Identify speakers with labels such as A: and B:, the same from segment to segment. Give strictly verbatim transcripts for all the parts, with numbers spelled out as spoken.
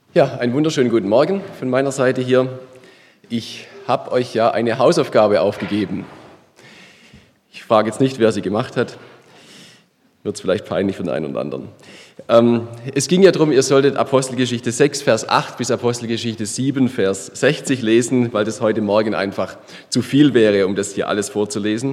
A: Ja, einen wunderschönen guten Morgen von meiner Seite hier. Ich habe euch ja eine Hausaufgabe aufgegeben. Ich frage jetzt nicht, wer sie gemacht hat. Wird es vielleicht peinlich für den einen oder anderen. Ähm, es ging ja darum, ihr solltet Apostelgeschichte sechs, Vers acht bis Apostelgeschichte sieben, Vers sechzig lesen, weil das heute Morgen einfach zu viel wäre, um das hier alles vorzulesen.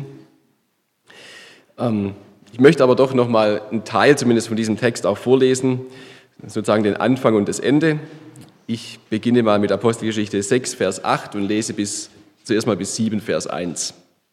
A: Ähm, ich möchte aber doch noch mal einen Teil zumindest von diesem Text auch vorlesen, sozusagen den Anfang und das Ende. Ich beginne mal mit Apostelgeschichte sechs, Vers acht und lese bis, zuerst mal bis sieben, Vers eins.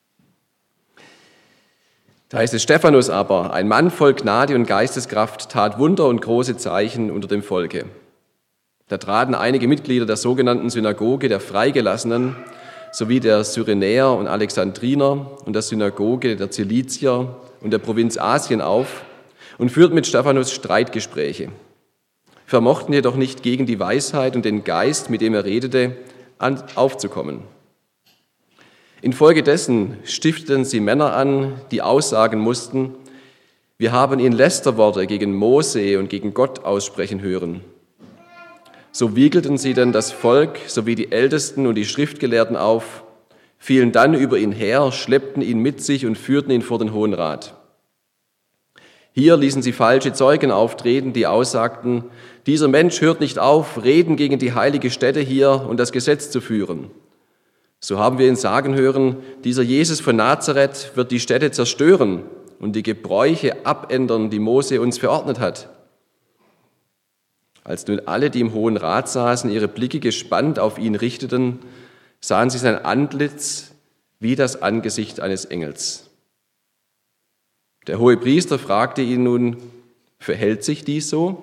A: Da heißt es: Stephanus aber, ein Mann voll Gnade und Geisteskraft, tat Wunder und große Zeichen unter dem Volke. Da traten einige Mitglieder der sogenannten Synagoge der Freigelassenen sowie der Cyrenäer und Alexandriner und der Synagoge der Zilizier und der Provinz Asien auf und führten mit Stephanus Streitgespräche, vermochten jedoch nicht gegen die Weisheit und den Geist, mit dem er redete, aufzukommen. Infolgedessen stifteten sie Männer an, die aussagen mussten: Wir haben ihn Lästerworte gegen Mose und gegen Gott aussprechen hören. So wiegelten sie denn das Volk sowie die Ältesten und die Schriftgelehrten auf, fielen dann über ihn her, schleppten ihn mit sich und führten ihn vor den Hohen Rat. Hier ließen sie falsche Zeugen auftreten, die aussagten: Dieser Mensch hört nicht auf, Reden gegen die heilige Stätte hier und das Gesetz zu führen. So haben wir ihn sagen hören: Dieser Jesus von Nazareth wird die Stätte zerstören und die Gebräuche abändern, die Mose uns verordnet hat. Als nun alle, die im Hohen Rat saßen, ihre Blicke gespannt auf ihn richteten, sahen sie sein Antlitz wie das Angesicht eines Engels. Der Hohepriester fragte ihn nun: Verhält sich dies so?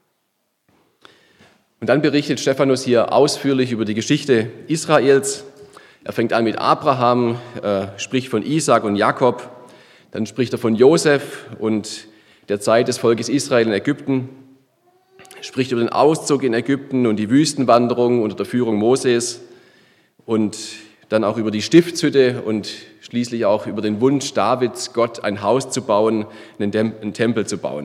A: Und dann berichtet Stephanus hier ausführlich über die Geschichte Israels. Er fängt an mit Abraham, äh, spricht von Isaak und Jakob, dann spricht er von Josef und der Zeit des Volkes Israel in Ägypten, spricht über den Auszug in Ägypten und die Wüstenwanderung unter der Führung Moses und dann auch über die Stiftshütte und schließlich auch über den Wunsch Davids, Gott ein Haus zu bauen, einen Tempel zu bauen.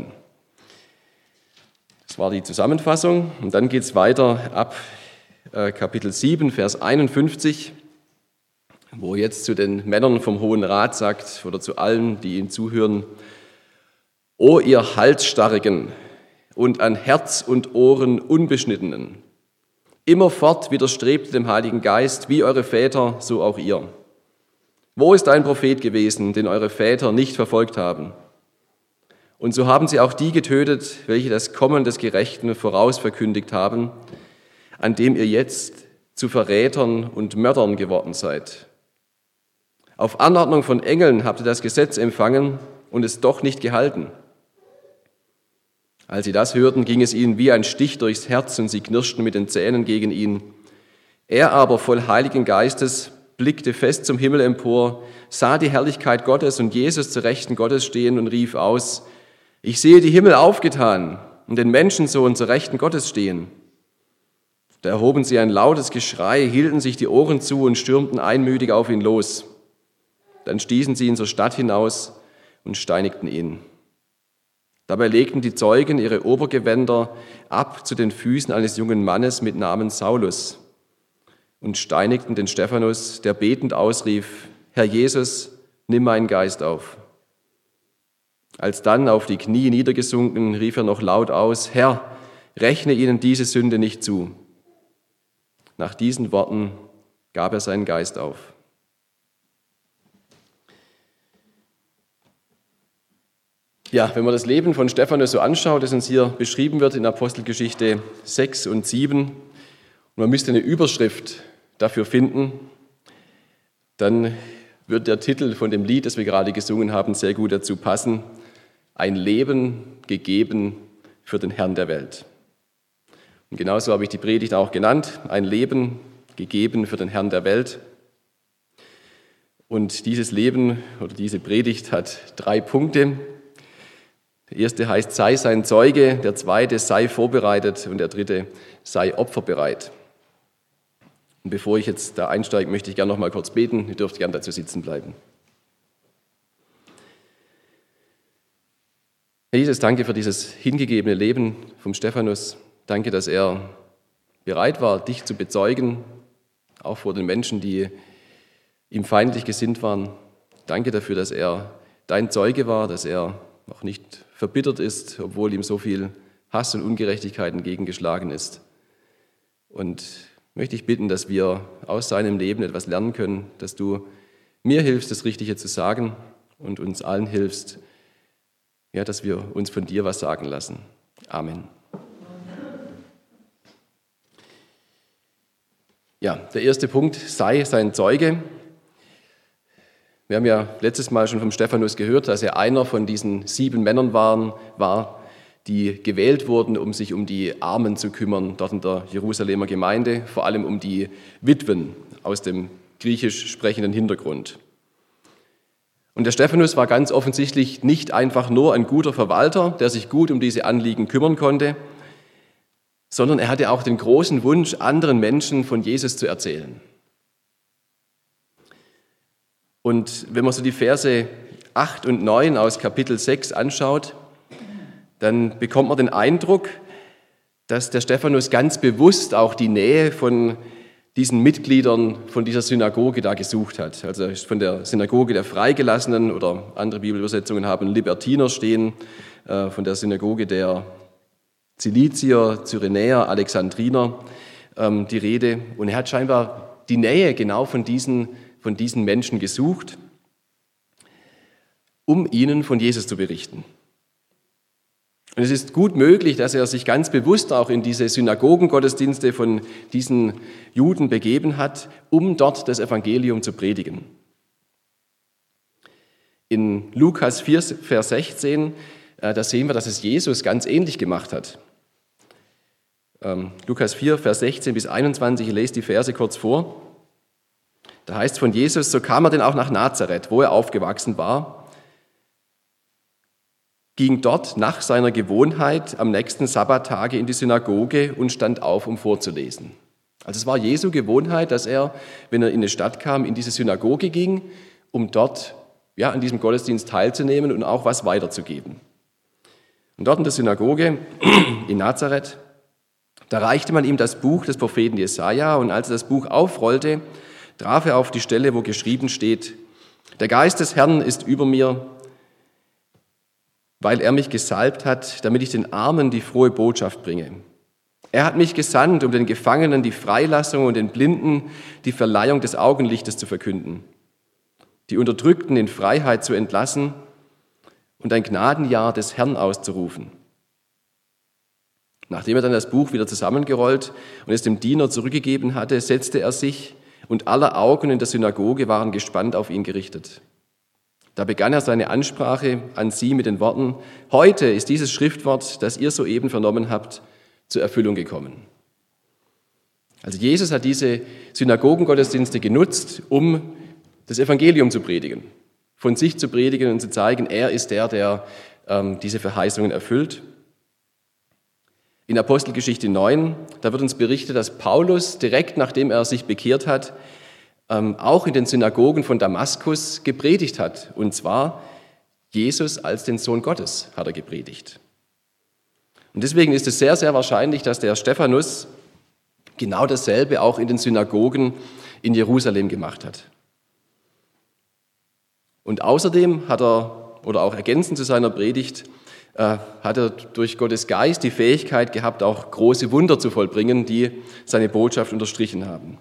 A: Das war die Zusammenfassung. Und dann geht es weiter ab äh, Kapitel sieben, Vers einundfünfzig, wo er jetzt zu den Männern vom Hohen Rat sagt, oder zu allen, die ihm zuhören: O ihr Halsstarrigen und an Herz und Ohren Unbeschnittenen, immerfort widerstrebt dem Heiligen Geist, wie eure Väter, so auch ihr. Wo ist ein Prophet gewesen, den eure Väter nicht verfolgt haben? Und so haben sie auch die getötet, welche das Kommen des Gerechten vorausverkündigt haben, an dem ihr jetzt zu Verrätern und Mördern geworden seid. Auf Anordnung von Engeln habt ihr das Gesetz empfangen und es doch nicht gehalten. Als sie das hörten, ging es ihnen wie ein Stich durchs Herz und sie knirschten mit den Zähnen gegen ihn. Er aber, voll Heiligen Geistes, blickte fest zum Himmel empor, sah die Herrlichkeit Gottes und Jesus zu Rechten Gottes stehen und rief aus: Ich sehe die Himmel aufgetan und den Menschensohn zu Rechten Gottes stehen. Da erhoben sie ein lautes Geschrei, hielten sich die Ohren zu und stürmten einmütig auf ihn los. Dann stießen sie ihn zur Stadt hinaus und steinigten ihn. Dabei legten die Zeugen ihre Obergewänder ab zu den Füßen eines jungen Mannes mit Namen Saulus und steinigten den Stephanus, der betend ausrief: Herr Jesus, nimm meinen Geist auf. Als dann auf die Knie niedergesunken, rief er noch laut aus: Herr, rechne ihnen diese Sünde nicht zu. Nach diesen Worten gab er seinen Geist auf. Ja, wenn man das Leben von Stephanus so anschaut, das uns hier beschrieben wird in Apostelgeschichte sechs und sieben, und man müsste eine Überschrift dafür finden, dann wird der Titel von dem Lied, das wir gerade gesungen haben, sehr gut dazu passen: Ein Leben gegeben für den Herrn der Welt. Und genauso habe ich die Predigt auch genannt: Ein Leben gegeben für den Herrn der Welt. Und dieses Leben oder diese Predigt hat drei Punkte. Der erste heißt: Sei sein Zeuge, der zweite: Sei vorbereitet und der dritte: Sei opferbereit. Und bevor ich jetzt da einsteige, möchte ich gerne noch mal kurz beten. Ihr dürft gerne dazu sitzen bleiben. Herr Jesus, danke für dieses hingegebene Leben vom Stephanus. Danke, dass er bereit war, dich zu bezeugen, auch vor den Menschen, die ihm feindlich gesinnt waren. Danke dafür, dass er dein Zeuge war, dass er auch nicht verbittert ist, obwohl ihm so viel Hass und Ungerechtigkeit entgegengeschlagen ist. Und möchte ich bitten, dass wir aus seinem Leben etwas lernen können, dass du mir hilfst, das Richtige zu sagen und uns allen hilfst, ja, dass wir uns von dir was sagen lassen. Amen. Ja, der erste Punkt, sei sein Zeuge. Wir haben ja letztes Mal schon vom Stephanus gehört, dass er einer von diesen sieben Männern waren, war, die gewählt wurden, um sich um die Armen zu kümmern, dort in der Jerusalemer Gemeinde, vor allem um die Witwen aus dem griechisch sprechenden Hintergrund. Und der Stephanus war ganz offensichtlich nicht einfach nur ein guter Verwalter, der sich gut um diese Anliegen kümmern konnte, sondern er hatte auch den großen Wunsch, anderen Menschen von Jesus zu erzählen. Und wenn man so die Verse acht und neun aus Kapitel sechs anschaut, dann bekommt man den Eindruck, dass der Stephanus ganz bewusst auch die Nähe von diesen Mitgliedern von dieser Synagoge da gesucht hat. Also von der Synagoge der Freigelassenen oder andere Bibelübersetzungen haben Libertiner stehen, von der Synagoge der Zilizier, Cyrenäer, Alexandriner die Rede. Und er hat scheinbar die Nähe genau von diesen, von diesen Menschen gesucht, um ihnen von Jesus zu berichten. Und es ist gut möglich, dass er sich ganz bewusst auch in diese Synagogengottesdienste von diesen Juden begeben hat, um dort das Evangelium zu predigen. In Lukas vier, Vers sechzehn, da sehen wir, dass es Jesus ganz ähnlich gemacht hat. Ähm, Lukas vier, Vers sechzehn bis einundzwanzig, ich lese die Verse kurz vor. Da heißt es von Jesus, so kam er denn auch nach Nazareth, wo er aufgewachsen war, ging dort nach seiner Gewohnheit am nächsten Sabbattage in die Synagoge und stand auf, um vorzulesen. Also es war Jesu Gewohnheit, dass er, wenn er in eine Stadt kam, in diese Synagoge ging, um dort ja, an diesem Gottesdienst teilzunehmen und auch was weiterzugeben. Und dort in der Synagoge in Nazareth, da reichte man ihm das Buch des Propheten Jesaja und als er das Buch aufrollte, traf er auf die Stelle, wo geschrieben steht, der Geist des Herrn ist über mir, weil er mich gesalbt hat, damit ich den Armen die frohe Botschaft bringe. Er hat mich gesandt, um den Gefangenen die Freilassung und den Blinden die Verleihung des Augenlichtes zu verkünden, die Unterdrückten in Freiheit zu entlassen und ein Gnadenjahr des Herrn auszurufen. Nachdem er dann das Buch wieder zusammengerollt und es dem Diener zurückgegeben hatte, setzte er sich und aller Augen in der Synagoge waren gespannt auf ihn gerichtet. Da begann er seine Ansprache an sie mit den Worten, heute ist dieses Schriftwort, das ihr soeben vernommen habt, zur Erfüllung gekommen. Also Jesus hat diese Synagogengottesdienste genutzt, um das Evangelium zu predigen, von sich zu predigen und zu zeigen, er ist der, der ähm, diese Verheißungen erfüllt. In Apostelgeschichte neun, da wird uns berichtet, dass Paulus direkt nachdem er sich bekehrt hat, auch in den Synagogen von Damaskus gepredigt hat. Und zwar Jesus als den Sohn Gottes hat er gepredigt. Und deswegen ist es sehr, sehr wahrscheinlich, dass der Stephanus genau dasselbe auch in den Synagogen in Jerusalem gemacht hat. Und außerdem hat er, oder auch ergänzend zu seiner Predigt, äh, hat er durch Gottes Geist die Fähigkeit gehabt, auch große Wunder zu vollbringen, die seine Botschaft unterstrichen haben.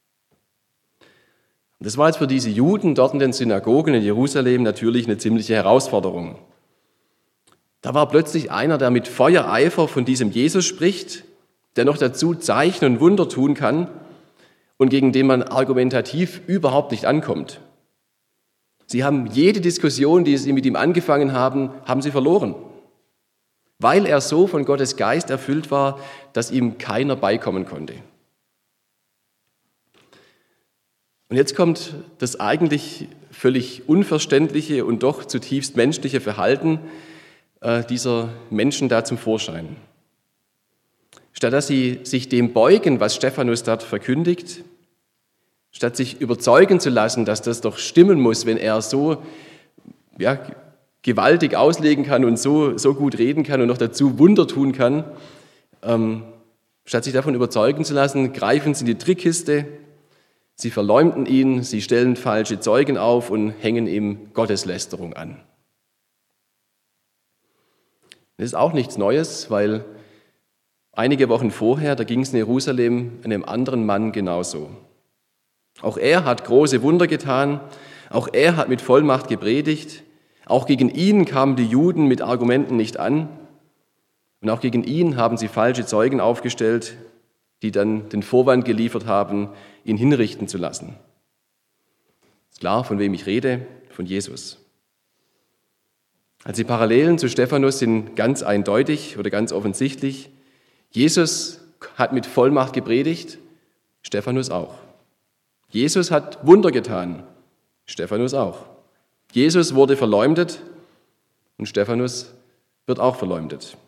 A: Und das war jetzt für diese Juden dort in den Synagogen in Jerusalem natürlich eine ziemliche Herausforderung. Da war plötzlich einer, der mit Feuereifer von diesem Jesus spricht, der noch dazu Zeichen und Wunder tun kann und gegen den man argumentativ überhaupt nicht ankommt. Sie haben jede Diskussion, die sie mit ihm angefangen haben, haben sie verloren, weil er so von Gottes Geist erfüllt war, dass ihm keiner beikommen konnte. Und jetzt kommt das eigentlich völlig unverständliche und doch zutiefst menschliche Verhalten äh, dieser Menschen da zum Vorschein. Statt dass sie sich dem beugen, was Stephanus dort verkündigt, statt sich überzeugen zu lassen, dass das doch stimmen muss, wenn er so ja, gewaltig auslegen kann und so, so gut reden kann und noch dazu Wunder tun kann, ähm, Statt sich davon überzeugen zu lassen, greifen sie in die Trickkiste, sie verleumden ihn, sie stellen falsche Zeugen auf und hängen ihm Gotteslästerung an. Das ist auch nichts Neues, weil einige Wochen vorher, da ging es in Jerusalem einem anderen Mann genauso. Auch er hat große Wunder getan, auch er hat mit Vollmacht gepredigt, auch gegen ihn kamen die Juden mit Argumenten nicht an und auch gegen ihn haben sie falsche Zeugen aufgestellt, die dann den Vorwand geliefert haben, ihn hinrichten zu lassen. Ist klar, von wem ich rede, von Jesus. Also die Parallelen zu Stephanus sind ganz eindeutig oder ganz offensichtlich. Jesus hat mit Vollmacht gepredigt, Stephanus auch. Jesus hat Wunder getan, Stephanus auch. Jesus wurde verleumdet und Stephanus wird auch verleumdet.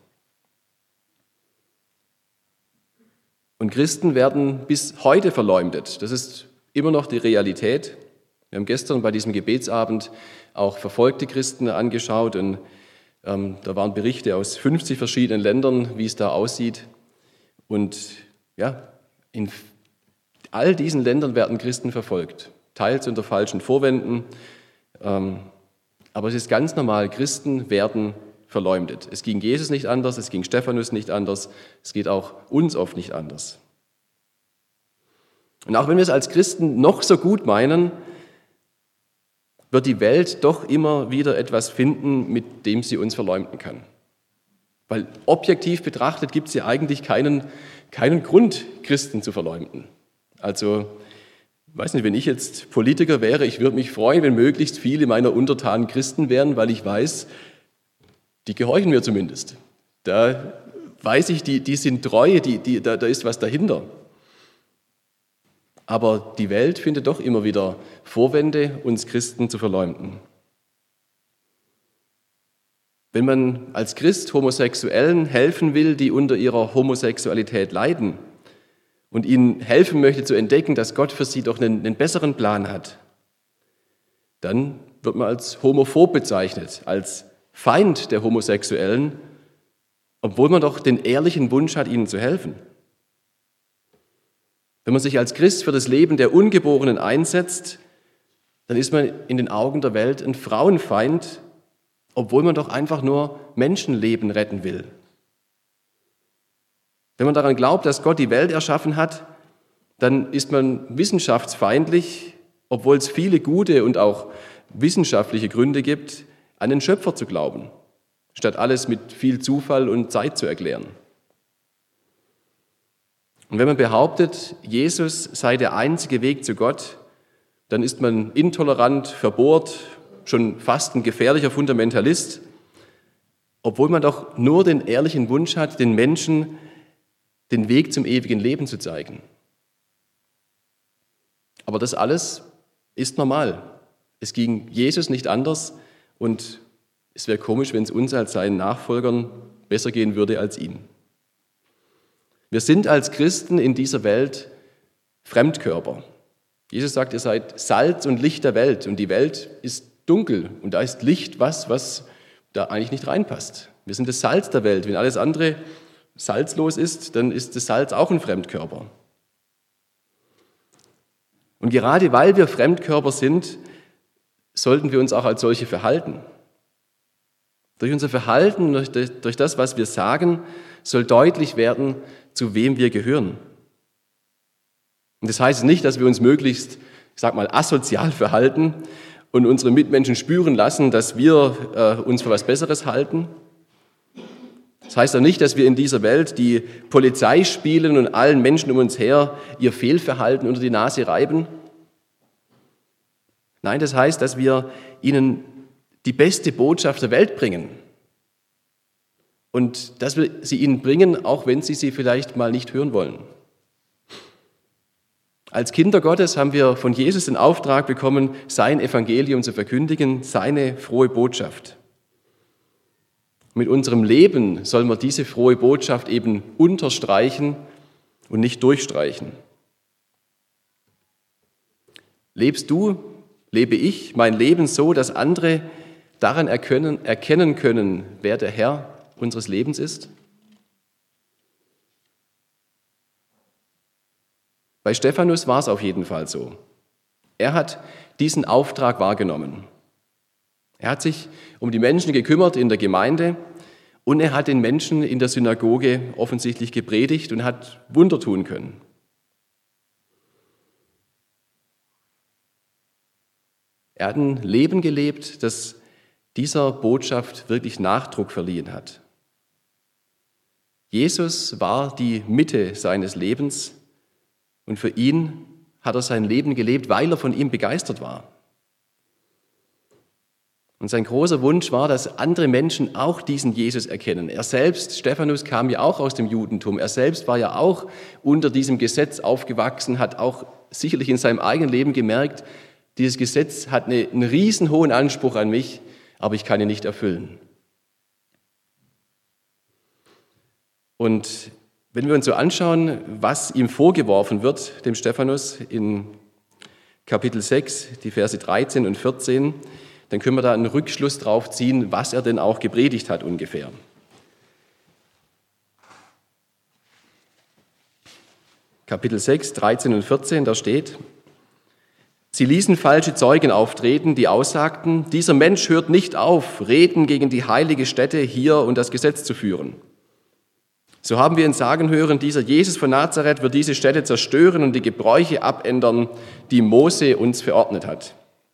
A: Und Christen werden bis heute verleumdet. Das ist immer noch die Realität. Wir haben gestern bei diesem Gebetsabend auch verfolgte Christen angeschaut und ähm, da waren Berichte aus fünfzig verschiedenen Ländern, wie es da aussieht. Und ja, in all diesen Ländern werden Christen verfolgt, teils unter falschen Vorwänden. Ähm, aber es ist ganz normal, Christen werden verleumdet. Es ging Jesus nicht anders, es ging Stephanus nicht anders, es geht auch uns oft nicht anders. Und auch wenn wir es als Christen noch so gut meinen, wird die Welt doch immer wieder etwas finden, mit dem sie uns verleumden kann. Weil objektiv betrachtet gibt es ja eigentlich keinen, keinen Grund, Christen zu verleumden. Also, ich weiß nicht, wenn ich jetzt Politiker wäre, ich würde mich freuen, wenn möglichst viele meiner Untertanen Christen wären, weil ich weiß, die gehorchen mir zumindest. Da weiß ich, die, die sind treu, die, die, da, da ist was dahinter. Aber die Welt findet doch immer wieder Vorwände, uns Christen zu verleumden. Wenn man als Christ Homosexuellen helfen will, die unter ihrer Homosexualität leiden und ihnen helfen möchte zu entdecken, dass Gott für sie doch einen, einen besseren Plan hat, dann wird man als homophob bezeichnet, als Feind der Homosexuellen, obwohl man doch den ehrlichen Wunsch hat, ihnen zu helfen. Wenn man sich als Christ für das Leben der Ungeborenen einsetzt, dann ist man in den Augen der Welt ein Frauenfeind, obwohl man doch einfach nur Menschenleben retten will. Wenn man daran glaubt, dass Gott die Welt erschaffen hat, dann ist man wissenschaftsfeindlich, obwohl es viele gute und auch wissenschaftliche Gründe gibt, an den Schöpfer zu glauben, statt alles mit viel Zufall und Zeit zu erklären. Und wenn man behauptet, Jesus sei der einzige Weg zu Gott, dann ist man intolerant, verbohrt, schon fast ein gefährlicher Fundamentalist, obwohl man doch nur den ehrlichen Wunsch hat, den Menschen den Weg zum ewigen Leben zu zeigen. Aber das alles ist normal. Es ging Jesus nicht anders und es wäre komisch, wenn es uns als seinen Nachfolgern besser gehen würde als ihm. Wir sind als Christen in dieser Welt Fremdkörper. Jesus sagt, ihr seid Salz und Licht der Welt und die Welt ist dunkel und da ist Licht was, was da eigentlich nicht reinpasst. Wir sind das Salz der Welt. Wenn alles andere salzlos ist, dann ist das Salz auch ein Fremdkörper. Und gerade weil wir Fremdkörper sind, sollten wir uns auch als solche verhalten. Durch unser Verhalten, durch das, was wir sagen, soll deutlich werden, zu wem wir gehören. Und das heißt nicht, dass wir uns möglichst, ich sag mal, asozial verhalten und unsere Mitmenschen spüren lassen, dass wir äh, uns für was Besseres halten. Das heißt auch nicht, dass wir in dieser Welt die Polizei spielen und allen Menschen um uns her ihr Fehlverhalten unter die Nase reiben. Nein, das heißt, dass wir ihnen die beste Botschaft der Welt bringen. Und dass wir sie ihnen bringen, auch wenn sie sie vielleicht mal nicht hören wollen. Als Kinder Gottes haben wir von Jesus den Auftrag bekommen, sein Evangelium zu verkündigen, seine frohe Botschaft. Mit unserem Leben sollen wir diese frohe Botschaft eben unterstreichen und nicht durchstreichen. Lebst du, lebe ich mein Leben so, dass andere daran erkennen, erkennen können, wer der Herr unseres Lebens ist? Bei Stephanus war es auf jeden Fall so. Er hat diesen Auftrag wahrgenommen. Er hat sich um die Menschen gekümmert in der Gemeinde und er hat den Menschen in der Synagoge offensichtlich gepredigt und hat Wunder tun können. Er hat ein Leben gelebt, das dieser Botschaft wirklich Nachdruck verliehen hat. Jesus war die Mitte seines Lebens und für ihn hat er sein Leben gelebt, weil er von ihm begeistert war. Und sein großer Wunsch war, dass andere Menschen auch diesen Jesus erkennen. Er selbst, Stephanus, kam ja auch aus dem Judentum. Er selbst war ja auch unter diesem Gesetz aufgewachsen, hat auch sicherlich in seinem eigenen Leben gemerkt, dieses Gesetz hat eine, einen riesen hohen Anspruch an mich, aber ich kann ihn nicht erfüllen. Und wenn wir uns so anschauen, was ihm vorgeworfen wird, dem Stephanus, in Kapitel sechs, die Verse dreizehn und vierzehn, dann können wir da einen Rückschluss drauf ziehen, was er denn auch gepredigt hat ungefähr. Kapitel sechs, dreizehn und vierzehn, da steht: Sie ließen falsche Zeugen auftreten, die aussagten, dieser Mensch hört nicht auf, Reden gegen die heilige Stätte hier und das Gesetz zu führen. So haben wir ihn sagen hören, dieser Jesus von Nazareth wird diese Stätte zerstören und die Gebräuche abändern, die Mose uns verordnet hat.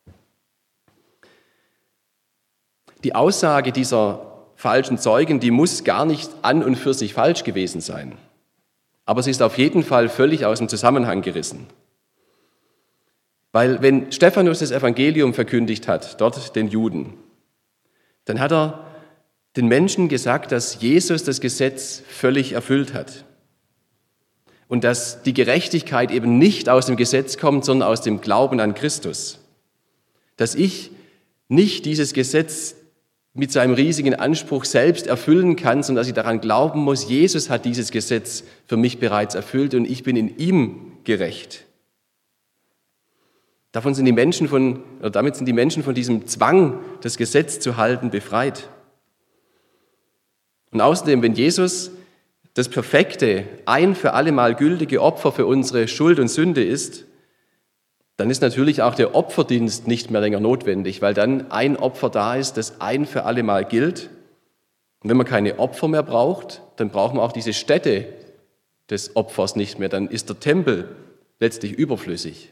A: Die Aussage dieser falschen Zeugen, die muss gar nicht an und für sich falsch gewesen sein. Aber sie ist auf jeden Fall völlig aus dem Zusammenhang gerissen. Weil wenn Stephanus das Evangelium verkündigt hat, dort den Juden, dann hat er den Menschen gesagt, dass Jesus das Gesetz völlig erfüllt hat. Und dass die Gerechtigkeit eben nicht aus dem Gesetz kommt, sondern aus dem Glauben an Christus. Dass ich nicht dieses Gesetz mit seinem riesigen Anspruch selbst erfüllen kann, sondern dass ich daran glauben muss, Jesus hat dieses Gesetz für mich bereits erfüllt und ich bin in ihm gerecht. Davon sind die Menschen von, oder damit sind die Menschen von diesem Zwang, das Gesetz zu halten, befreit. Und außerdem, wenn Jesus das perfekte, ein für alle Mal gültige Opfer für unsere Schuld und Sünde ist, dann ist natürlich auch der Opferdienst nicht mehr länger notwendig, weil dann ein Opfer da ist, das ein für alle Mal gilt. Und wenn man keine Opfer mehr braucht, dann braucht man auch diese Stätte des Opfers nicht mehr. Dann ist der Tempel letztlich überflüssig.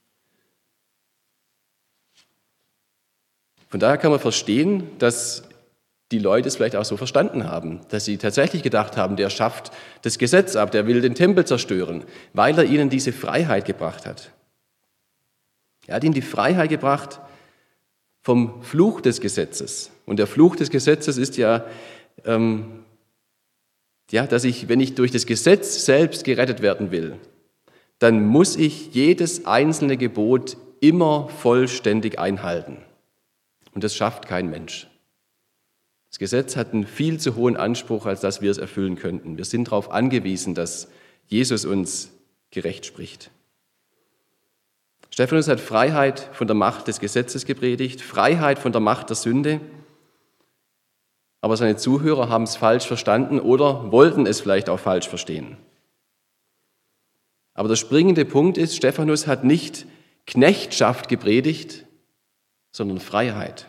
A: Von daher kann man verstehen, dass die Leute es vielleicht auch so verstanden haben, dass sie tatsächlich gedacht haben, der schafft das Gesetz ab, der will den Tempel zerstören, weil er ihnen diese Freiheit gebracht hat. Er hat ihnen die Freiheit gebracht vom Fluch des Gesetzes. Und der Fluch des Gesetzes ist ja, ähm, ja, dass ich, wenn ich durch das Gesetz selbst gerettet werden will, dann muss ich jedes einzelne Gebot immer vollständig einhalten. Und das schafft kein Mensch. Das Gesetz hat einen viel zu hohen Anspruch, als dass wir es erfüllen könnten. Wir sind darauf angewiesen, dass Jesus uns gerecht spricht. Stephanus hat Freiheit von der Macht des Gesetzes gepredigt, Freiheit von der Macht der Sünde, aber seine Zuhörer haben es falsch verstanden oder wollten es vielleicht auch falsch verstehen. Aber der springende Punkt ist, Stephanus hat nicht Knechtschaft gepredigt, sondern Freiheit.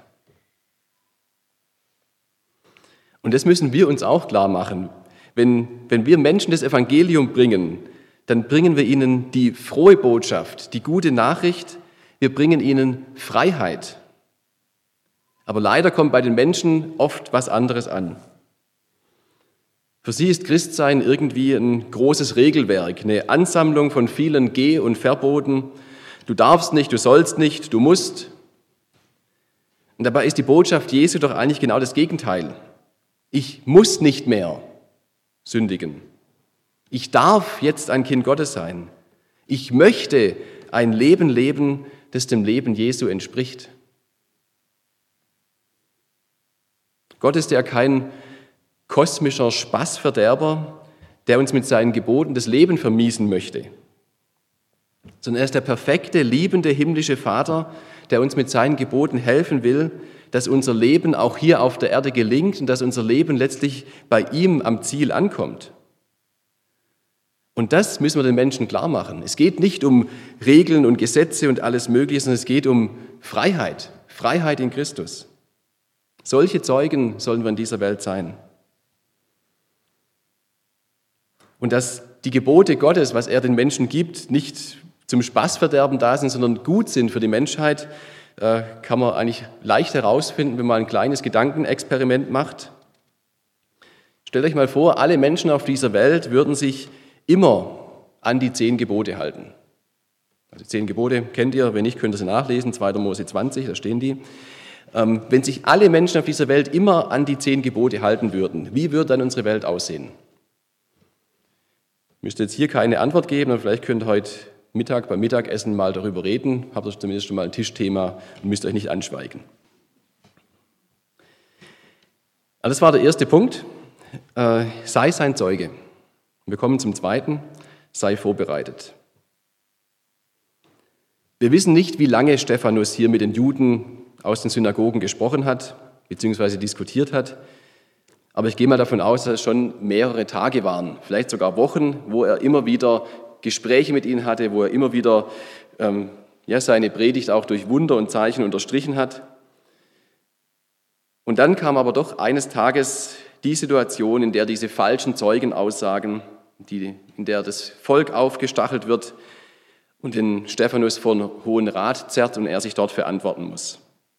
A: Und das müssen wir uns auch klar machen. Wenn, wenn wir Menschen das Evangelium bringen, dann bringen wir ihnen die frohe Botschaft, die gute Nachricht, wir bringen ihnen Freiheit. Aber leider kommt bei den Menschen oft was anderes an. Für sie ist Christsein irgendwie ein großes Regelwerk, eine Ansammlung von vielen Geh- und Verboten. Du darfst nicht, du sollst nicht, du musst. Und dabei ist die Botschaft Jesu doch eigentlich genau das Gegenteil. Ich muss nicht mehr sündigen. Ich darf jetzt ein Kind Gottes sein. Ich möchte ein Leben leben, das dem Leben Jesu entspricht. Gott ist ja kein kosmischer Spaßverderber, der uns mit seinen Geboten das Leben vermiesen möchte, sondern er ist der perfekte, liebende himmlische Vater, der uns mit seinen Geboten helfen will, dass unser Leben auch hier auf der Erde gelingt und dass unser Leben letztlich bei ihm am Ziel ankommt. Und das müssen wir den Menschen klar machen. Es geht nicht um Regeln und Gesetze und alles Mögliche, sondern es geht um Freiheit, Freiheit in Christus. Solche Zeugen sollen wir in dieser Welt sein. Und dass die Gebote Gottes, was er den Menschen gibt, nicht zum Spaßverderben da sind, sondern gut sind für die Menschheit, kann man eigentlich leicht herausfinden, wenn man ein kleines Gedankenexperiment macht. Stellt euch mal vor, alle Menschen auf dieser Welt würden sich immer an die zehn Gebote halten. Also die zehn Gebote kennt ihr, wenn nicht, könnt ihr sie nachlesen, zweiter Mose zwanzig, da stehen die. Ähm, wenn sich alle Menschen auf dieser Welt immer an die zehn Gebote halten würden, wie würde dann unsere Welt aussehen? Ich müsste jetzt hier keine Antwort geben, und vielleicht könnt ihr heute Mittag beim Mittagessen mal darüber reden, habt ihr zumindest schon mal ein Tischthema und müsst euch nicht anschweigen. Also das war der erste Punkt, äh, sei sein Zeuge. Wir kommen zum zweiten, sei vorbereitet. Wir wissen nicht, wie lange Stephanus hier mit den Juden aus den Synagogen gesprochen hat, beziehungsweise diskutiert hat. Aber ich gehe mal davon aus, dass es schon mehrere Tage waren, vielleicht sogar Wochen, wo er immer wieder Gespräche mit ihnen hatte, wo er immer wieder ähm, ja, seine Predigt auch durch Wunder und Zeichen unterstrichen hat. Und dann kam aber doch eines Tages die Situation, in der diese falschen Zeugenaussagen, die, in der das Volk aufgestachelt wird und den Stephanus vor den Hohen Rat zerrt und er sich dort verantworten muss.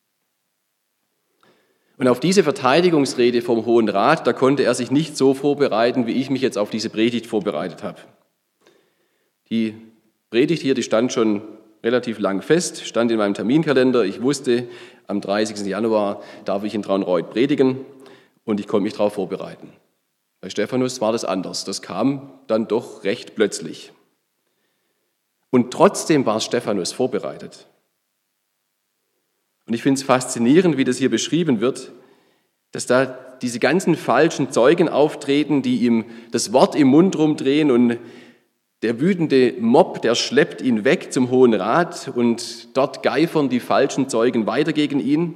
A: Und auf diese Verteidigungsrede vom Hohen Rat, da konnte er sich nicht so vorbereiten, wie ich mich jetzt auf diese Predigt vorbereitet habe. Die Predigt hier, die stand schon relativ lang fest, stand in meinem Terminkalender. Ich wusste, am dreißigsten Januar darf ich in Traunreut predigen und ich konnte mich darauf vorbereiten. Bei Stephanus war das anders. Das kam dann doch recht plötzlich. Und trotzdem war Stephanus vorbereitet. Und ich finde es faszinierend, wie das hier beschrieben wird, dass da diese ganzen falschen Zeugen auftreten, die ihm das Wort im Mund rumdrehen und der wütende Mob, der schleppt ihn weg zum Hohen Rat und dort geifern die falschen Zeugen weiter gegen ihn.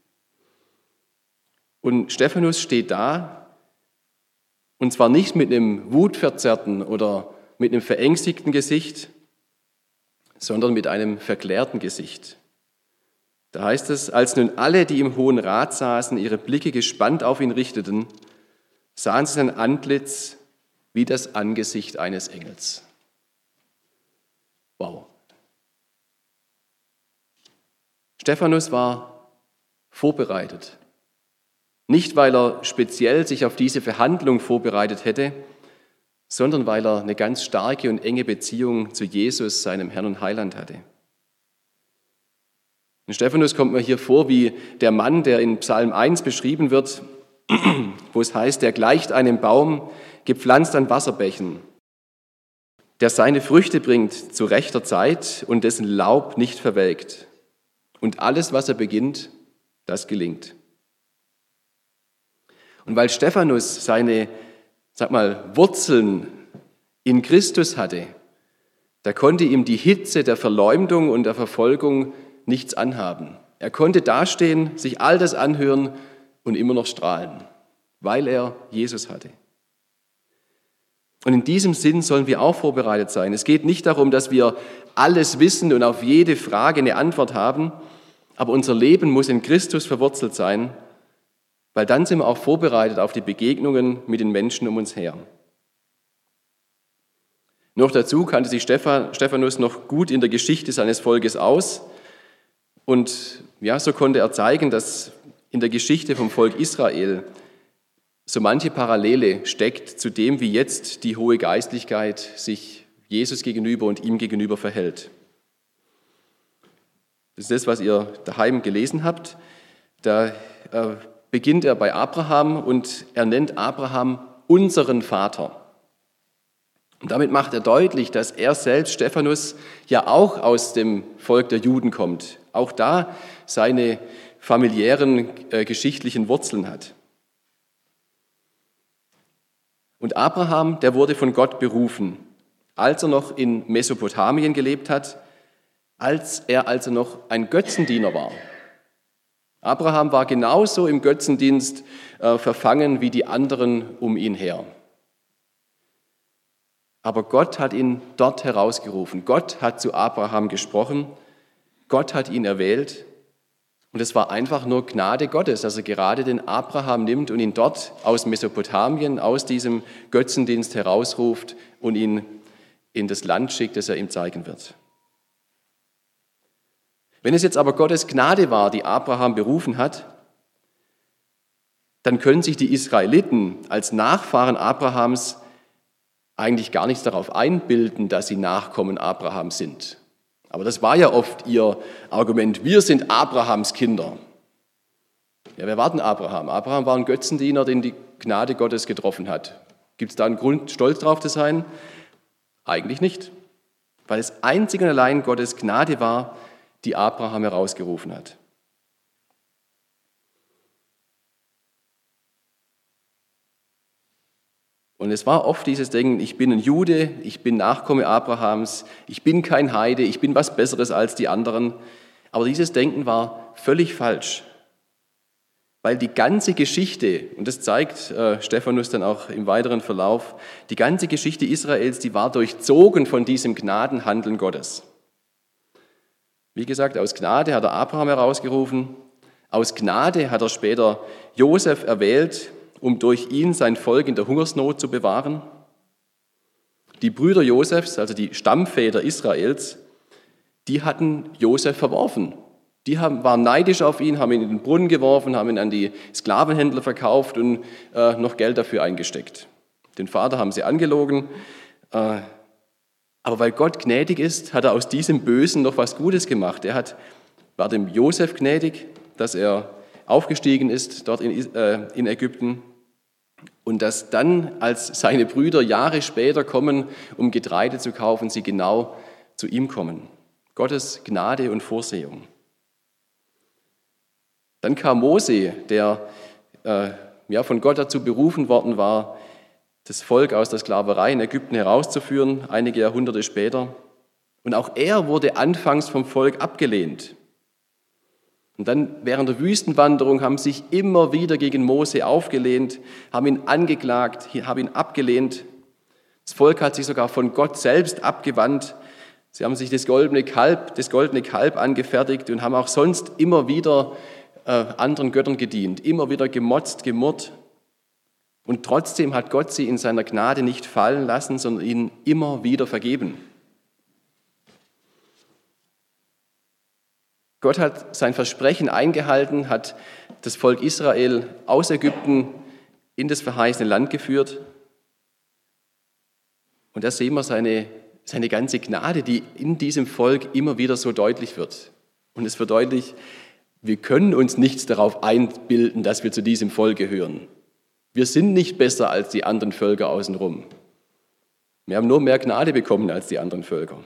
A: Und Stephanus steht da, und zwar nicht mit einem wutverzerrten oder mit einem verängstigten Gesicht, sondern mit einem verklärten Gesicht. Da heißt es, als nun alle, die im Hohen Rat saßen, ihre Blicke gespannt auf ihn richteten, sahen sie sein Antlitz wie das Angesicht eines Engels. Wow. Stephanus war vorbereitet. Nicht, weil er speziell sich auf diese Verhandlung vorbereitet hätte, sondern weil er eine ganz starke und enge Beziehung zu Jesus, seinem Herrn und Heiland hatte. Und Stephanus kommt mir hier vor wie der Mann, der in Psalm eins beschrieben wird, wo es heißt, der gleicht einem Baum, gepflanzt an Wasserbächen, der seine Früchte bringt zu rechter Zeit und dessen Laub nicht verwelkt. Und alles, was er beginnt, das gelingt. Und weil Stephanus seine, sag mal, Wurzeln in Christus hatte, da konnte ihm die Hitze der Verleumdung und der Verfolgung nichts anhaben. Er konnte dastehen, sich all das anhören und immer noch strahlen, weil er Jesus hatte. Und in diesem Sinn sollen wir auch vorbereitet sein. Es geht nicht darum, dass wir alles wissen und auf jede Frage eine Antwort haben, aber unser Leben muss in Christus verwurzelt sein, weil dann sind wir auch vorbereitet auf die Begegnungen mit den Menschen um uns her. Noch dazu kannte sich Stephanus noch gut in der Geschichte seines Volkes aus. Und ja, so konnte er zeigen, dass in der Geschichte vom Volk Israel so manche Parallele steckt zu dem, wie jetzt die hohe Geistlichkeit sich Jesus gegenüber und ihm gegenüber verhält. Das ist das, was ihr daheim gelesen habt. Da äh, beginnt er bei Abraham und er nennt Abraham unseren Vater. Und damit macht er deutlich, dass er selbst, Stephanus, ja auch aus dem Volk der Juden kommt. Auch da seine familiären äh, geschichtlichen Wurzeln hat. Und Abraham, der wurde von Gott berufen, als er noch in Mesopotamien gelebt hat, als er also noch ein Götzendiener war. Abraham war genauso im Götzendienst äh, verfangen wie die anderen um ihn her. Aber Gott hat ihn dort herausgerufen. Gott hat zu Abraham gesprochen. Gott hat ihn erwählt. Und es war einfach nur Gnade Gottes, dass er gerade den Abraham nimmt und ihn dort aus Mesopotamien, aus diesem Götzendienst herausruft und ihn in das Land schickt, das er ihm zeigen wird. Wenn es jetzt aber Gottes Gnade war, die Abraham berufen hat, dann können sich die Israeliten als Nachfahren Abrahams eigentlich gar nichts darauf einbilden, dass sie Nachkommen Abrahams sind. Aber das war ja oft ihr Argument, wir sind Abrahams Kinder. Ja, wer war denn Abraham? Abraham war ein Götzendiener, den die Gnade Gottes getroffen hat. Gibt es da einen Grund, stolz drauf zu sein? Eigentlich nicht, weil es einzig und allein Gottes Gnade war, die Abraham herausgerufen hat. Und es war oft dieses Denken, ich bin ein Jude, ich bin Nachkomme Abrahams, ich bin kein Heide, ich bin was Besseres als die anderen. Aber dieses Denken war völlig falsch, weil die ganze Geschichte, und das zeigt äh, Stephanus dann auch im weiteren Verlauf, die ganze Geschichte Israels, die war durchzogen von diesem Gnadenhandeln Gottes. Wie gesagt, aus Gnade hat er Abraham herausgerufen, aus Gnade hat er später Josef erwählt, um durch ihn sein Volk in der Hungersnot zu bewahren. Die Brüder Josefs, also die Stammväter Israels, die hatten Josef verworfen. Die haben, waren neidisch auf ihn, haben ihn in den Brunnen geworfen, haben ihn an die Sklavenhändler verkauft und äh, noch Geld dafür eingesteckt. Den Vater haben sie angelogen. Äh, aber weil Gott gnädig ist, hat er aus diesem Bösen noch was Gutes gemacht. Er hat, war dem Josef gnädig, dass er aufgestiegen ist dort in, äh, in Ägypten und dass dann, als seine Brüder Jahre später kommen, um Getreide zu kaufen, sie genau zu ihm kommen. Gottes Gnade und Vorsehung. Dann kam Mose, der äh, ja, von Gott dazu berufen worden war, das Volk aus der Sklaverei in Ägypten herauszuführen, einige Jahrhunderte später. Und auch er wurde anfangs vom Volk abgelehnt. Und dann während der Wüstenwanderung haben sich immer wieder gegen Mose aufgelehnt, haben ihn angeklagt, haben ihn abgelehnt. Das Volk hat sich sogar von Gott selbst abgewandt. Sie haben sich das goldene Kalb, das goldene Kalb angefertigt und haben auch sonst immer wieder äh, anderen Göttern gedient, immer wieder gemotzt, gemurrt. Und trotzdem hat Gott sie in seiner Gnade nicht fallen lassen, sondern ihnen immer wieder vergeben. Gott hat sein Versprechen eingehalten, hat das Volk Israel aus Ägypten in das verheißene Land geführt. Und da sehen wir seine, seine ganze Gnade, die in diesem Volk immer wieder so deutlich wird. Und es wird deutlich, wir können uns nichts darauf einbilden, dass wir zu diesem Volk gehören. Wir sind nicht besser als die anderen Völker außenrum. Wir haben nur mehr Gnade bekommen als die anderen Völker.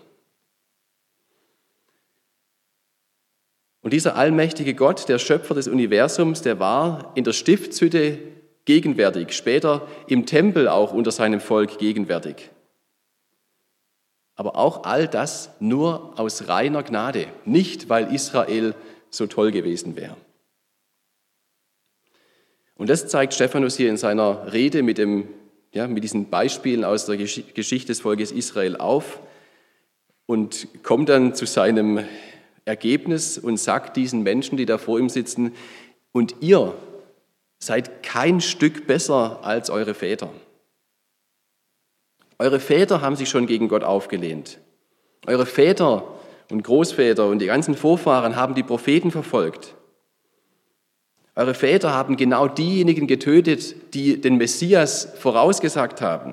A: Und dieser allmächtige Gott, der Schöpfer des Universums, der war in der Stiftshütte gegenwärtig, später im Tempel auch unter seinem Volk gegenwärtig. Aber auch all das nur aus reiner Gnade, nicht weil Israel so toll gewesen wäre. Und das zeigt Stephanus hier in seiner Rede mit, dem, ja, mit diesen Beispielen aus der Geschichte des Volkes Israel auf und kommt dann zu seinem Ergebnis und sagt diesen Menschen, die da vor ihm sitzen, und ihr seid kein Stück besser als eure Väter. Eure Väter haben sich schon gegen Gott aufgelehnt. Eure Väter und Großväter und die ganzen Vorfahren haben die Propheten verfolgt. Eure Väter haben genau diejenigen getötet, die den Messias vorausgesagt haben.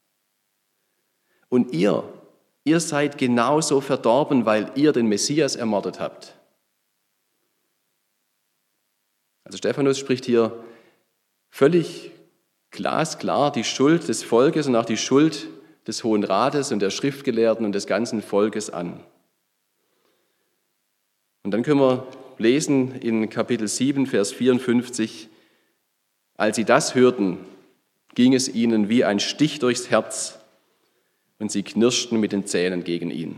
A: Und ihr, ihr seid genauso verdorben, weil ihr den Messias ermordet habt. Also Stephanus spricht hier völlig glasklar die Schuld des Volkes und auch die Schuld des Hohen Rates und der Schriftgelehrten und des ganzen Volkes an. Und dann können wir lesen in Kapitel sieben, Vers vierundfünfzig, als sie das hörten, ging es ihnen wie ein Stich durchs Herz und sie knirschten mit den Zähnen gegen ihn.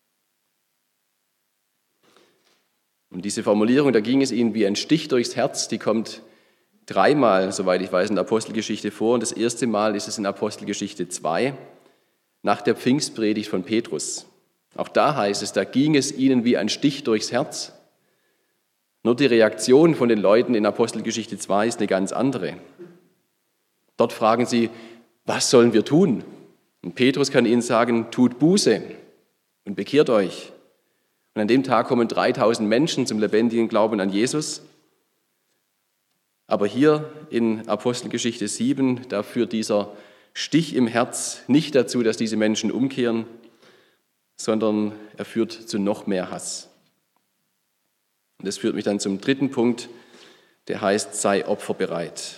A: Und diese Formulierung, da ging es ihnen wie ein Stich durchs Herz, die kommt dreimal, soweit ich weiß, in der Apostelgeschichte vor. Und das erste Mal ist es in Apostelgeschichte zwei. nach der Pfingstpredigt von Petrus. Auch da heißt es, da ging es ihnen wie ein Stich durchs Herz. Nur die Reaktion von den Leuten in Apostelgeschichte zwei ist eine ganz andere. Dort fragen sie, was sollen wir tun? Und Petrus kann ihnen sagen, tut Buße und bekehrt euch. Und an dem Tag kommen dreitausend Menschen zum lebendigen Glauben an Jesus. Aber hier in Apostelgeschichte sieben, da führt dieser Stich im Herz nicht dazu, dass diese Menschen umkehren, sondern er führt zu noch mehr Hass. Und das führt mich dann zum dritten Punkt, der heißt, sei opferbereit.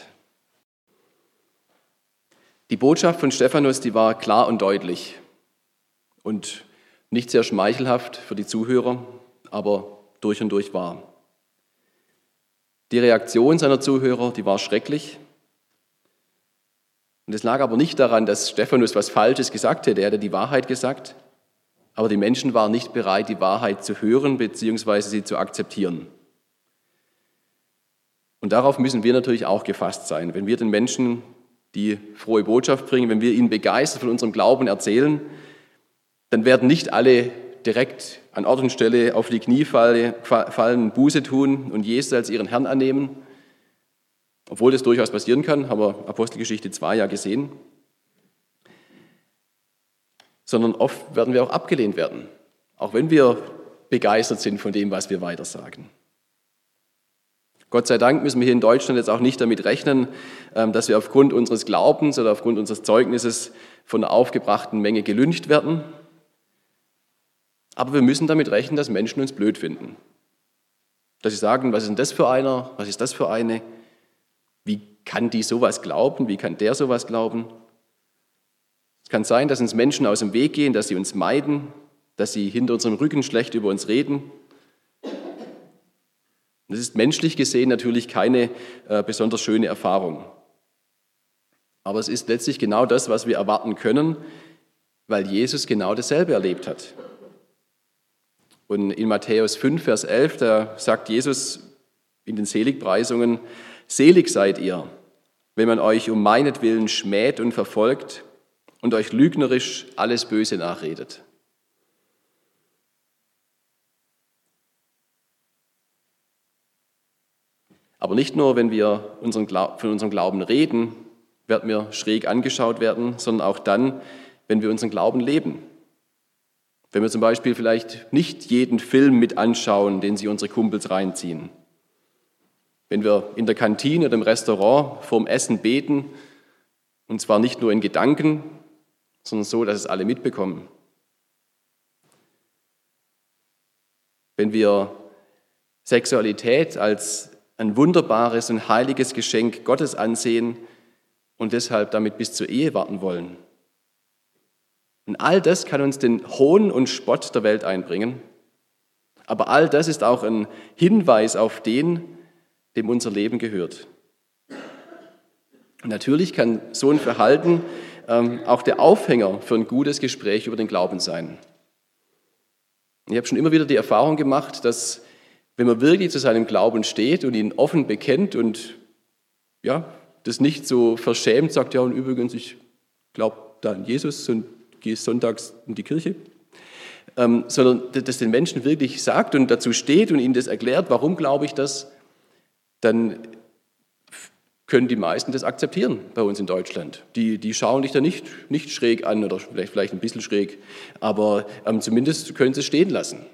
A: Die Botschaft von Stephanus, die war klar und deutlich und nicht sehr schmeichelhaft für die Zuhörer, aber durch und durch wahr. Die Reaktion seiner Zuhörer, die war schrecklich. Und es lag aber nicht daran, dass Stephanus was Falsches gesagt hätte, er hätte die Wahrheit gesagt, aber die Menschen waren nicht bereit, die Wahrheit zu hören bzw. sie zu akzeptieren. Und darauf müssen wir natürlich auch gefasst sein. Wenn wir den Menschen die frohe Botschaft bringen, wenn wir ihnen begeistert von unserem Glauben erzählen, dann werden nicht alle direkt an Ort und Stelle auf die Knie fallen, Buße tun und Jesus als ihren Herrn annehmen, obwohl das durchaus passieren kann, haben wir Apostelgeschichte zwei ja gesehen, sondern oft werden wir auch abgelehnt werden, auch wenn wir begeistert sind von dem, was wir weitersagen. Gott sei Dank müssen wir hier in Deutschland jetzt auch nicht damit rechnen, dass wir aufgrund unseres Glaubens oder aufgrund unseres Zeugnisses von einer aufgebrachten Menge gelyncht werden. Aber wir müssen damit rechnen, dass Menschen uns blöd finden. Dass sie sagen, was ist denn das für einer? Was ist das für eine? Wie kann die sowas glauben? Wie kann der sowas glauben? Es kann sein, dass uns Menschen aus dem Weg gehen, dass sie uns meiden, dass sie hinter unserem Rücken schlecht über uns reden. Das ist menschlich gesehen natürlich keine äh, besonders schöne Erfahrung. Aber es ist letztlich genau das, was wir erwarten können, weil Jesus genau dasselbe erlebt hat. Und in Matthäus fünf, Vers elf, da sagt Jesus in den Seligpreisungen, selig seid ihr, wenn man euch um meinetwillen schmäht und verfolgt und euch lügnerisch alles Böse nachredet. Aber nicht nur, wenn wir unseren Glaub, von unserem Glauben reden, werden wir schräg angeschaut werden, sondern auch dann, wenn wir unseren Glauben leben. Wenn wir zum Beispiel vielleicht nicht jeden Film mit anschauen, den sich unsere Kumpels reinziehen. Wenn wir in der Kantine oder im Restaurant vorm Essen beten, und zwar nicht nur in Gedanken, sondern so, dass es alle mitbekommen. Wenn wir Sexualität als ein wunderbares und heiliges Geschenk Gottes ansehen und deshalb damit bis zur Ehe warten wollen. Und all das kann uns den Hohn und Spott der Welt einbringen. Aber all das ist auch ein Hinweis auf den, dem unser Leben gehört. Und natürlich kann so ein Verhalten ähm, auch der Aufhänger für ein gutes Gespräch über den Glauben sein. Ich habe schon immer wieder die Erfahrung gemacht, dass wenn man wirklich zu seinem Glauben steht und ihn offen bekennt und ja, das nicht so verschämt sagt, ja und übrigens, ich glaube da an Jesus und gehe sonntags in die Kirche, ähm, sondern das den Menschen wirklich sagt und dazu steht und ihnen das erklärt, warum glaube ich das, dann können die meisten das akzeptieren bei uns in Deutschland. Die, die schauen dich da nicht, nicht schräg an oder vielleicht, vielleicht ein bisschen schräg, aber ähm, zumindest können sie es stehen lassen.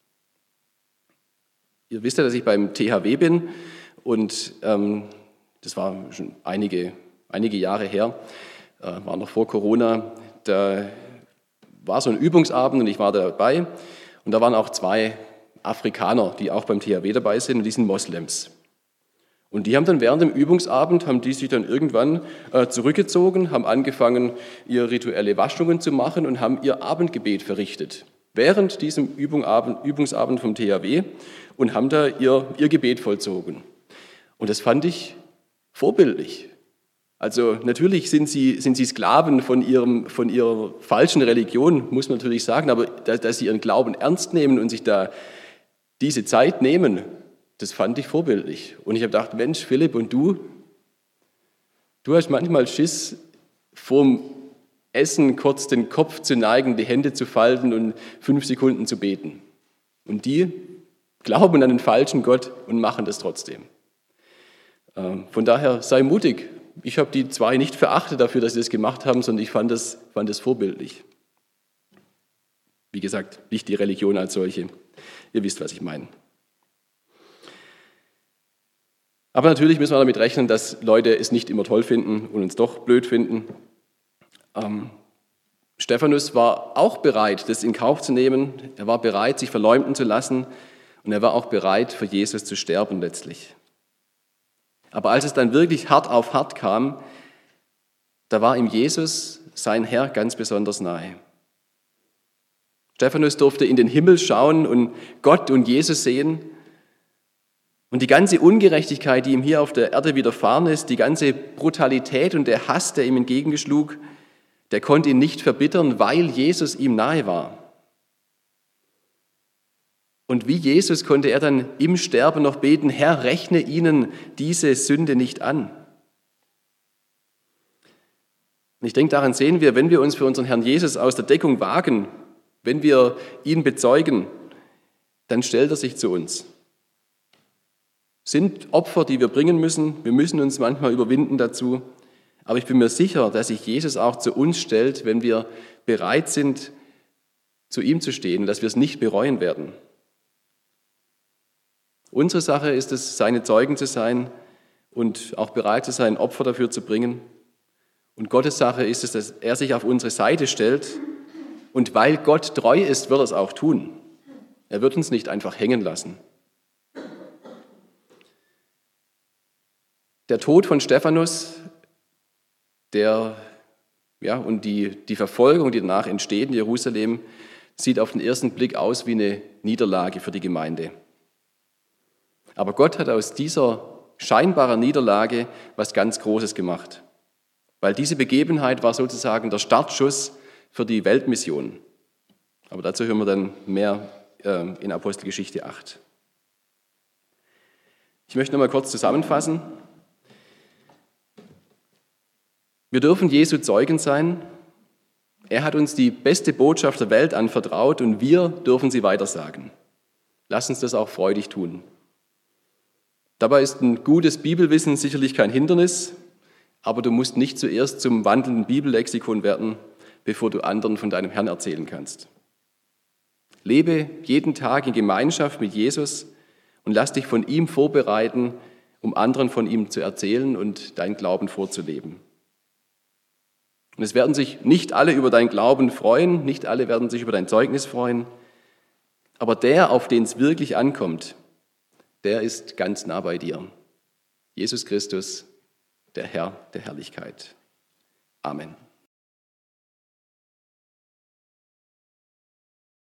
A: Ihr wisst ja, dass ich beim T H W bin und ähm, das war schon einige, einige Jahre her, äh, war noch vor Corona, da war so ein Übungsabend und ich war da dabei und da waren auch zwei Afrikaner, die auch beim T H W dabei sind und die sind Moslems. Und die haben dann während dem Übungsabend, haben die sich dann irgendwann äh, zurückgezogen, haben angefangen, ihre rituelle Waschungen zu machen und haben ihr Abendgebet verrichtet. Während diesem Übungsabend, Übungsabend vom T H W und haben da ihr, ihr Gebet vollzogen. Und das fand ich vorbildlich. Also natürlich sind sie, sind sie Sklaven von, ihrem, von ihrer falschen Religion, muss man natürlich sagen, aber dass, dass sie ihren Glauben ernst nehmen und sich da diese Zeit nehmen, das fand ich vorbildlich. Und ich habe gedacht, Mensch, Philipp, und du? Du hast manchmal Schiss vorm Essen kurz den Kopf zu neigen, die Hände zu falten und fünf Sekunden zu beten. Und die glauben an den falschen Gott und machen das trotzdem. Von daher sei mutig. Ich habe die zwei nicht verachtet dafür, dass sie das gemacht haben, sondern ich fand das, fand das vorbildlich. Wie gesagt, nicht die Religion als solche. Ihr wisst, was ich meine. Aber natürlich müssen wir damit rechnen, dass Leute es nicht immer toll finden und uns doch blöd finden. Ähm, Stephanus war auch bereit, das in Kauf zu nehmen. Er war bereit, sich verleumden zu lassen. Und er war auch bereit, für Jesus zu sterben letztlich. Aber als es dann wirklich hart auf hart kam, da war ihm Jesus, sein Herr, ganz besonders nahe. Stephanus durfte in den Himmel schauen und Gott und Jesus sehen. Und die ganze Ungerechtigkeit, die ihm hier auf der Erde widerfahren ist, die ganze Brutalität und der Hass, der ihm entgegenschlug, der konnte ihn nicht verbittern, weil Jesus ihm nahe war. Und wie Jesus konnte er dann im Sterben noch beten, Herr, rechne ihnen diese Sünde nicht an. Und ich denke, daran sehen wir, wenn wir uns für unseren Herrn Jesus aus der Deckung wagen, wenn wir ihn bezeugen, dann stellt er sich zu uns. Sind Opfer, die wir bringen müssen. Wir müssen uns manchmal überwinden dazu. Aber ich bin mir sicher, dass sich Jesus auch zu uns stellt, wenn wir bereit sind, zu ihm zu stehen, dass wir es nicht bereuen werden. Unsere Sache ist es, seine Zeugen zu sein und auch bereit zu sein, Opfer dafür zu bringen. Und Gottes Sache ist es, dass er sich auf unsere Seite stellt. Und weil Gott treu ist, wird er es auch tun. Er wird uns nicht einfach hängen lassen. Der Tod von Stephanus, der, ja, und die, die Verfolgung, die danach entsteht in Jerusalem, sieht auf den ersten Blick aus wie eine Niederlage für die Gemeinde. Aber Gott hat aus dieser scheinbaren Niederlage was ganz Großes gemacht. Weil diese Begebenheit war sozusagen der Startschuss für die Weltmission. Aber dazu hören wir dann mehr äh, in Apostelgeschichte acht. Ich möchte noch mal kurz zusammenfassen. Wir dürfen Jesu Zeugen sein. Er hat uns die beste Botschaft der Welt anvertraut und wir dürfen sie weitersagen. Lass uns das auch freudig tun. Dabei ist ein gutes Bibelwissen sicherlich kein Hindernis, aber du musst nicht zuerst zum wandelnden Bibellexikon werden, bevor du anderen von deinem Herrn erzählen kannst. Lebe jeden Tag in Gemeinschaft mit Jesus und lass dich von ihm vorbereiten, um anderen von ihm zu erzählen und deinen Glauben vorzuleben. Und es werden sich nicht alle über deinen Glauben freuen, nicht alle werden sich über dein Zeugnis freuen, aber der, auf den es wirklich ankommt, der ist ganz nah bei dir. Jesus Christus, der Herr der Herrlichkeit. Amen.